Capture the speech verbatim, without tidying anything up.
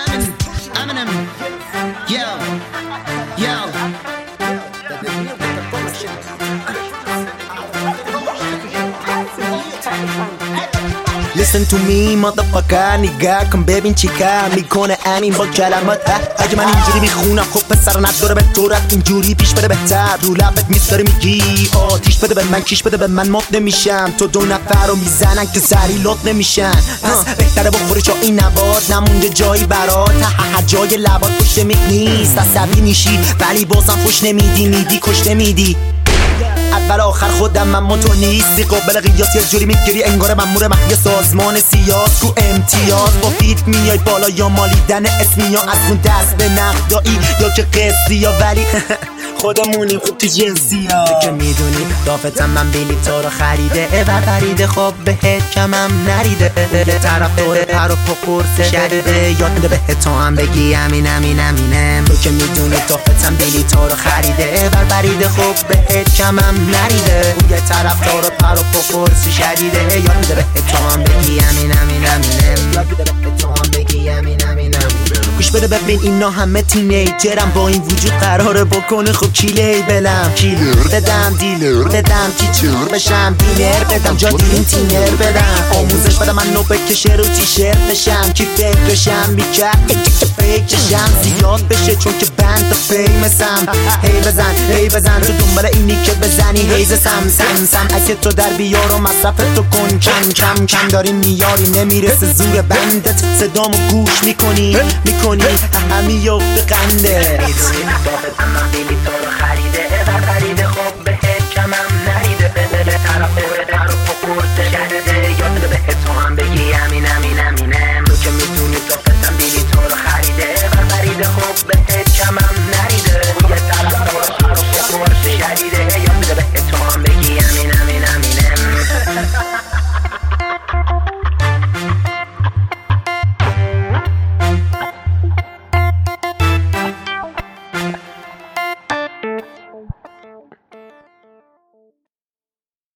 Eminem, Eminem, yo, yo. Listen to me motherfucker نگاه کن ببین چی کار میکنه امین با کلمات. اگه من اینجوری میخونم خب پسر نداره به طورت اینجوری پیش بده بهتر. رو لبت میذاری میگی آتیش بده به من کیش بده به من مات نمیشم. تو دو نفر رو میزنن که سری لط نمیشن. پس بهتره بخوری چون این نبات نمونده جایی برات. هر جای لبات پشت میک نیست عصبی میشی ولی بازم خوش نمیدی میدی کش نمیدی. اول آخر خودم اما تو نیستی قابل قیاس. یه جوری میگیری انگار مأمور مخفی سازمان سیاس. تو امتیاز با فیت میای بالا یا مالیدن اسمی یا از اون دست به نقدایی یا که قصدی یا ولی خودمونیم خوب تو جنسی ها. تو که میدونی دافتم من بلیط تو رو خریده و خریده خب بهت کمم نریده. یه طرف دور پر و پا قرص شریده یاد میده به تو هم بگی امین امین امینم. تو که میدونی دافتم بلیط تو رو خریده و خریده خب بهت کمم نریده. اون یه طرف دور پر و پا قرص شریده یاد میده به تو هم بگی امین امین امینم. یاد میده به تو هم بگی امین امین امینم. گوش بده ببین اینا همه تینیجرم با این وجود قراره بکنه خب کی لیبلم. کیلر بدم دیلر بدم تیچر بشم دینر بدم جا دین تینر بدم. آموزش بدم من نو بکشه رو تیشرت بشم کی فکرشم میکرد اگه فکرشم زیاد بشه چون که بند فیمسم. هی بزن هی بزن تو دنبال اینی که بزنی هیز سم سم سم. اگه تو در بیار و مصرف تو کن کم کم کم داری میاری نمیرسه زور بندت. صدامو گوش میکنی میکنی همی یفت قنده.